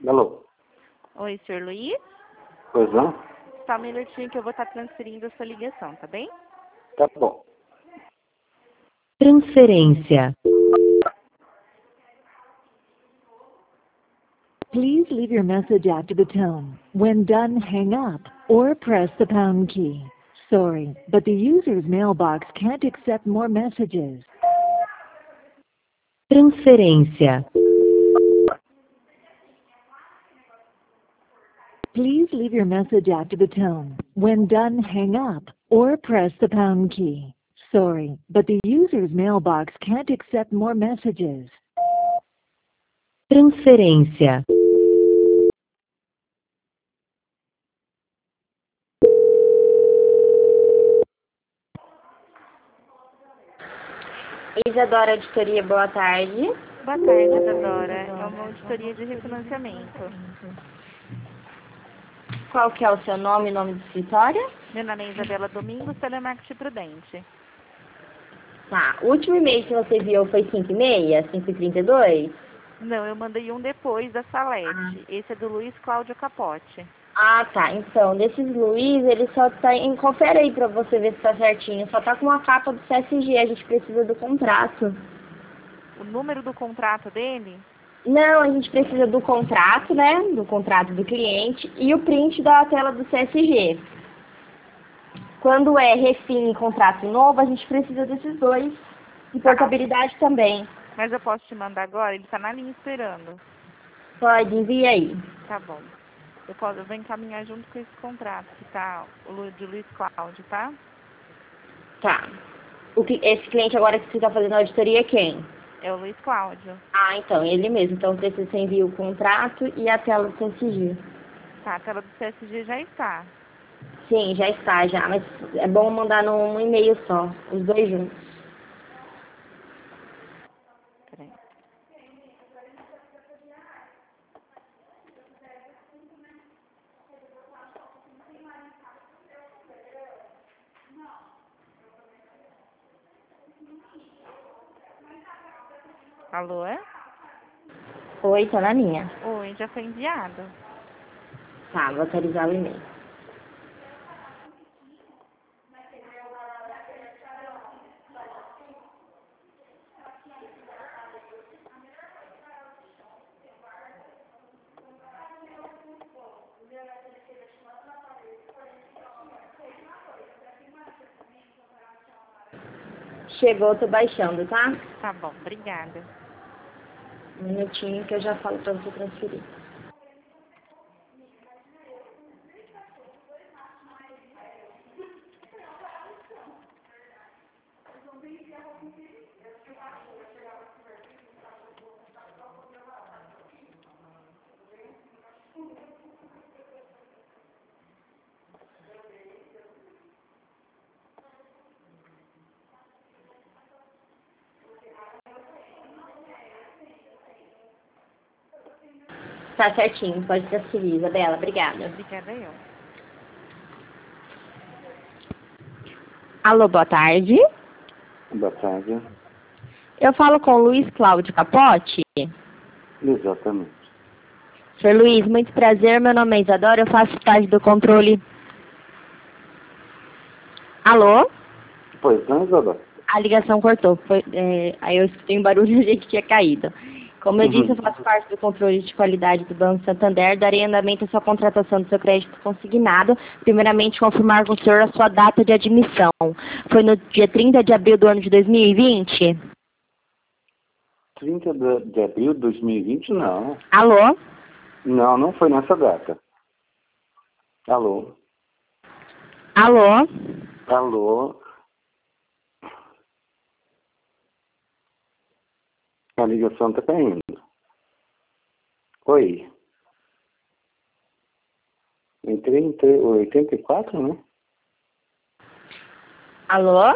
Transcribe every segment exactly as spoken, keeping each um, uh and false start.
Alô? Oi, senhor Luiz? Pois não? Só um minutinho que eu vou estar transferindo a sua ligação, tá bem? Tá bom. Transferência. Please leave your message after the tone. When done, hang up or press the pound key. Sorry, but the user's mailbox can't accept more messages. Transferência. Please leave your message after the tone. When done, hang up or press the pound key. Sorry, but the user's mailbox can't accept more messages. Transferência. Isadora Auditoria, boa tarde. Boa tarde, Isadora. É uma auditoria de refinanciamento. Qual que é o seu nome e nome do escritório? Meu nome é Isabela Domingos, Telemarketing Prudente. Tá, o último e-mail que você enviou foi cinco e meia, cinco e trinta e dois? Não, eu mandei um depois da Salete. Ah. Esse é do Luiz Cláudio Capote. Ah, tá. Então, desses Luiz, ele só tá em... Confere aí pra você ver se tá certinho. Só tá com a capa do C S G, a gente precisa do contrato. O número do contrato dele? Não, a gente precisa do contrato, né? Do contrato do cliente e o print da tela do C S G. Quando é refim e contrato novo, a gente precisa desses dois. E portabilidade também. Mas eu posso te mandar agora? Ele tá na linha esperando. Pode, envia aí. Tá bom. Eu, posso, eu vou encaminhar junto com esse contrato, que tá o Lu- de Luiz Cláudio, tá? Tá. O que, esse cliente agora que você tá fazendo a auditoria é quem? É o Luiz Cláudio. Ah, então, ele mesmo. Então, precisa que você envie o contrato e a tela do C S G. Tá, a tela do C S G já está. Sim, já está, já. Mas é bom mandar num e-mail só, os dois juntos. Peraí. Alô, é? Oi, tá na linha. Oi, já foi enviado. Tá, vou atualizar o e-mail. Chegou, tô baixando, tá? Tá bom, obrigada. Um minutinho que eu já falo pra você transferir. Tá certinho, pode transferir, Isabela. Obrigada. Obrigada eu. Alô, boa tarde. Boa tarde. Eu falo com o Luiz Cláudio Capote. Exatamente. senhor Luiz, muito prazer. Meu nome é Isadora, eu faço parte do controle. Alô? Pois não, Isadora? A ligação cortou. Foi, é, aí eu escutei um barulho e a gente tinha caído. Como eu disse, eu faço parte do controle de qualidade do Banco Santander. Darei andamento à sua contratação do seu crédito consignado. Primeiramente, confirmar com o senhor a sua data de admissão. Foi no dia trinta de abril do ano de dois mil e vinte? trinta de abril de dois mil e vinte, não. Alô? Não, não foi nessa data. Alô? Alô? Alô? A ligação tá caindo. Oi. Entrei em tre- oitenta e quatro, né? Alô?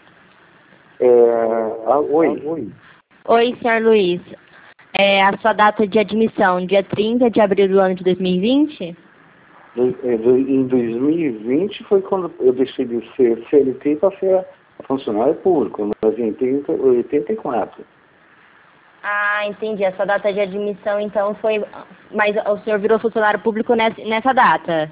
É... Ah, oi. Oi. Oi, senhor Luiz. É a sua data de admissão, dia trinta de abril do ano de dois mil e vinte? Do- é, do- Em dois mil e vinte foi quando eu deixei de ser C L T para ser funcionário público, mas em trinta, oitenta e quatro. Ah, entendi. A sua data de admissão, então, foi... Mas o senhor virou funcionário público nessa, nessa data?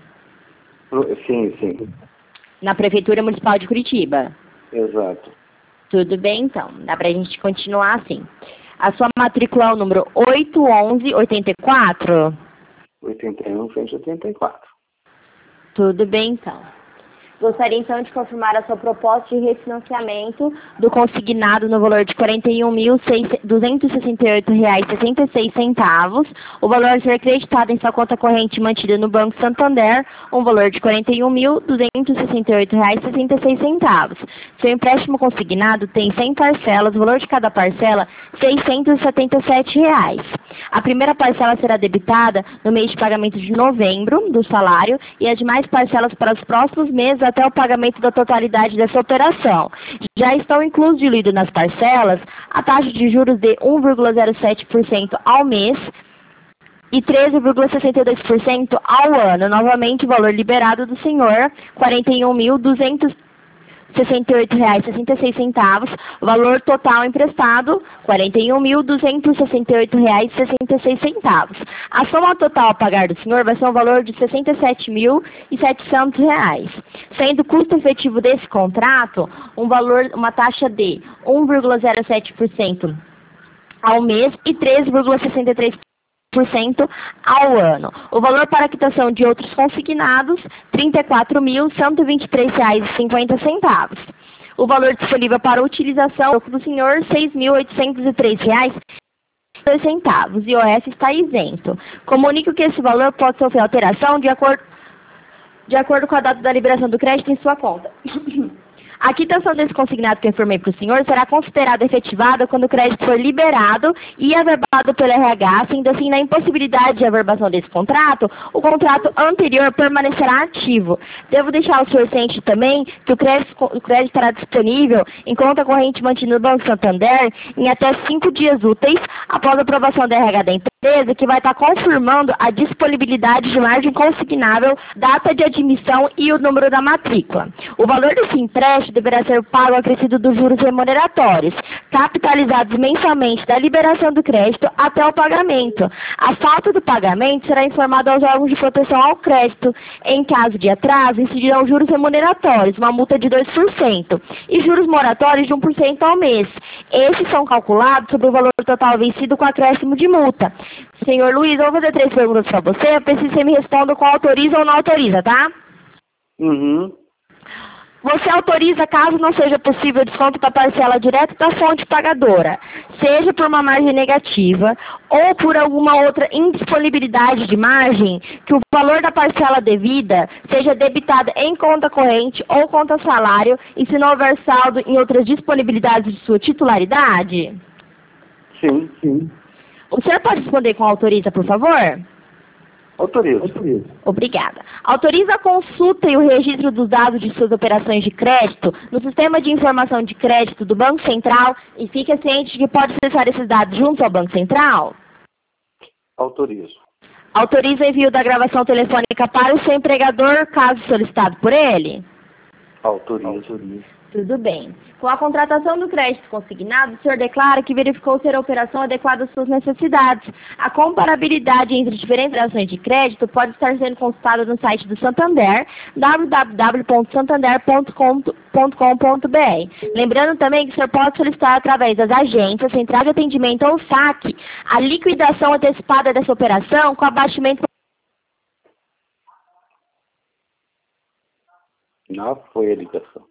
Sim, sim. Na Prefeitura Municipal de Curitiba? Exato. Tudo bem, então. Dá pra gente continuar assim. A sua matrícula é o número oito onze oitenta e quatro? oitenta e um, cento e oitenta e quatro. Tudo bem, então. Gostaria, então, de confirmar a sua proposta de refinanciamento do consignado no valor de quarenta e um mil duzentos e sessenta e oito reais e sessenta e seis centavos, o valor a ser acreditado em sua conta corrente mantida no Banco Santander, um valor de quarenta e um mil duzentos e sessenta e oito reais e sessenta e seis centavos. Seu empréstimo consignado tem cem parcelas, o valor de cada parcela seiscentos e setenta e sete reais. A primeira parcela será debitada no mês de pagamento de novembro do salário e as demais parcelas para os próximos meses até o pagamento da totalidade dessa operação. Já estão inclusos diluídos nas parcelas a taxa de juros de um vírgula zero sete por cento ao mês e treze vírgula sessenta e dois por cento ao ano. Novamente, o valor liberado do senhor, quarenta e um mil duzentos e sessenta e oito reais e sessenta e seis centavos, valor total emprestado, quarenta e um mil duzentos e sessenta e oito reais e sessenta e seis centavos. A soma total a pagar do senhor vai ser um valor de sessenta e sete mil e setecentos reais, sendo o custo efetivo desse contrato um valor, uma taxa de um vírgula zero sete por cento ao mês e treze vírgula sessenta e três por cento ao ano. O valor para a quitação de outros consignados, trinta e quatro mil cento e vinte e três reais e cinquenta centavos. O valor disponível para utilização do senhor, seis mil oitocentos e três reais e dois centavos. E o I O S está isento. Comunico que esse valor pode sofrer alteração de acordo, de acordo com a data da liberação do crédito em sua conta. A quitação desse consignado que eu informei para o senhor será considerada efetivada quando o crédito for liberado e averbado pelo R H, sendo assim, na impossibilidade de averbação desse contrato, o contrato anterior permanecerá ativo. Devo deixar o senhor ciente também que o crédito, o crédito estará disponível em conta corrente mantida no Banco Santander em até cinco dias úteis após a aprovação do R H da empresa, que vai estar confirmando a disponibilidade de margem consignável, data de admissão e o número da matrícula. O valor desse empréstimo deverá ser pago acrescido dos juros remuneratórios, capitalizados mensalmente da liberação do crédito até o pagamento. A falta do pagamento será informada aos órgãos de proteção ao crédito. Em caso de atraso, incidirão juros remuneratórios, uma multa de dois por cento, e juros moratórios de um por cento ao mês. Esses são calculados sobre o valor total vencido com acréscimo de multa. Senhor Luiz, eu vou fazer três perguntas para você, eu preciso que você me responda com autoriza ou não autoriza, tá? Uhum. Você autoriza, caso não seja possível, desconto da parcela direto da fonte pagadora, seja por uma margem negativa ou por alguma outra indisponibilidade de margem, que o valor da parcela devida seja debitada em conta corrente ou conta salário e se não houver saldo em outras disponibilidades de sua titularidade? Sim, sim. O senhor pode responder com autoriza, por favor? Autorizo. Autorizo. Obrigada. Autoriza a consulta e o registro dos dados de suas operações de crédito no Sistema de Informação de Crédito do Banco Central e fique ciente de que pode acessar esses dados junto ao Banco Central? Autorizo. Autoriza o envio da gravação telefônica para o seu empregador, caso solicitado por ele? Autorizo. Autorizo. Tudo bem. Com a contratação do crédito consignado, o senhor declara que verificou ser a operação adequada às suas necessidades. A comparabilidade entre diferentes operações de crédito pode estar sendo consultada no site do Santander, w w w ponto santander ponto com ponto b r. Lembrando também que o senhor pode solicitar através das agências, central de atendimento ou saque, a liquidação antecipada dessa operação com abatimento. Não foi a ligação.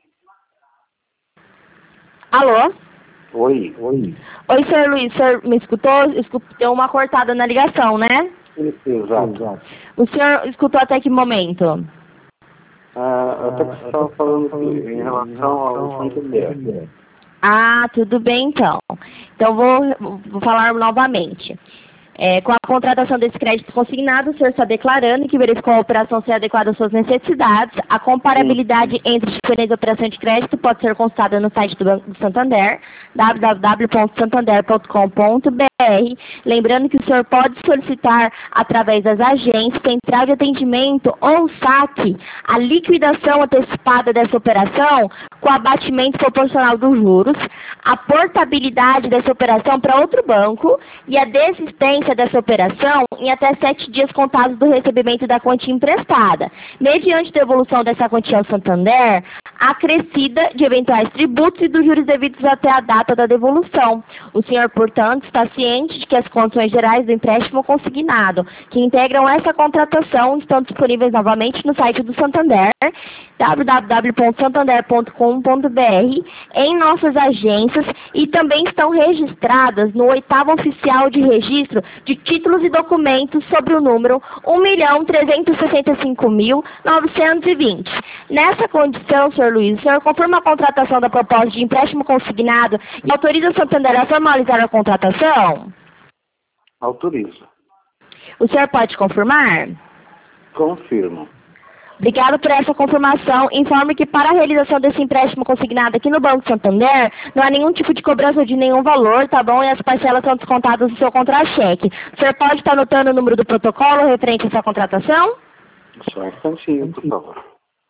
Alô? Oi, oi. Oi, senhor Luiz, o senhor me escutou? Deu uma cortada na ligação, né? Exato. Exato. O senhor escutou até que momento? Ah, até que você estava falando em relação ao Santander. Ah, tudo bem então. Então vou, vou falar novamente. É, com a contratação desse crédito consignado, o senhor está declarando que verificou a operação ser adequada às suas necessidades. A comparabilidade Sim. entre diferentes operações de crédito pode ser consultada no site do Banco do Santander, w w w ponto santander ponto com ponto b r. Lembrando que o senhor pode solicitar, através das agências, central de atendimento ou saque, a liquidação antecipada dessa operação com abatimento proporcional dos juros, a portabilidade dessa operação para outro banco e a desistência dessa operação em até sete dias contados do recebimento da quantia emprestada, mediante devolução dessa quantia ao Santander, acrescida de eventuais tributos e dos juros devidos até a data da devolução. O senhor, portanto, está ciente de que as condições gerais do empréstimo consignado, que integram essa contratação, estão disponíveis novamente no site do Santander, w w w ponto santander ponto com ponto b r, em nossas agências, e também estão registradas no oitavo oficial de registro de títulos e documentos sobre o número um milhão trezentos e sessenta e cinco mil novecentos e vinte. Nessa condição, senhor Luiz, o senhor confirma a contratação da proposta de empréstimo consignado e autoriza o Santander a formalizar a contratação? Autorizo. O senhor pode confirmar? Confirmo. Obrigado por essa confirmação. Informe que para a realização desse empréstimo consignado aqui no Banco Santander, não há nenhum tipo de cobrança de nenhum valor, tá bom? E as parcelas são descontadas do seu contra-cheque. O senhor pode estar anotando o número do protocolo referente a essa contratação? Só um instantinho, por favor.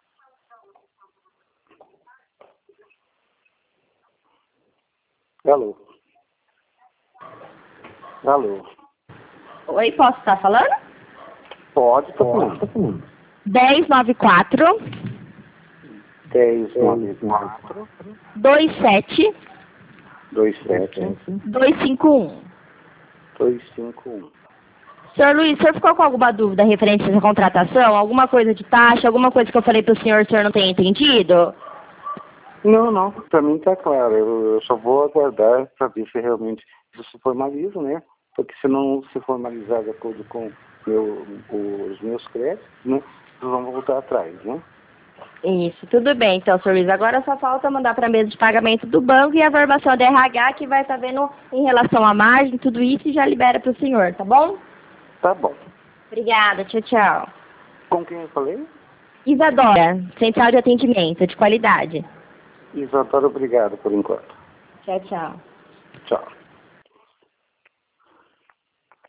Alô? Alô? Oi, posso estar falando? Pode, tô falando. dez noventa e quatro, dez noventa e quatro, vinte e sete, vinte e sete, duzentos e cinquenta e um. duzentos e cinquenta e um. Senhor Luiz, o senhor ficou com alguma dúvida referente a essa contratação? Alguma coisa de taxa? Alguma coisa que eu falei para o senhor, o senhor não tem entendido? Não, não. Para mim está claro. Eu, eu só vou aguardar para ver se realmente isso se formaliza, né? Porque se não se formalizar de acordo com meu, os meus créditos, né? Eles vão voltar atrás, né? Isso, tudo bem. Então, senhor Luiz, agora só falta mandar para a mesa de pagamento do banco e a verbação da R H, que vai estar vendo em relação à margem, tudo isso, e já libera para o senhor, tá bom? Tá bom. Obrigada, tchau, tchau. Com quem eu falei? Isadora, Central de Atendimento de Qualidade. Isadora, obrigado por enquanto. Tchau, tchau. Tchau.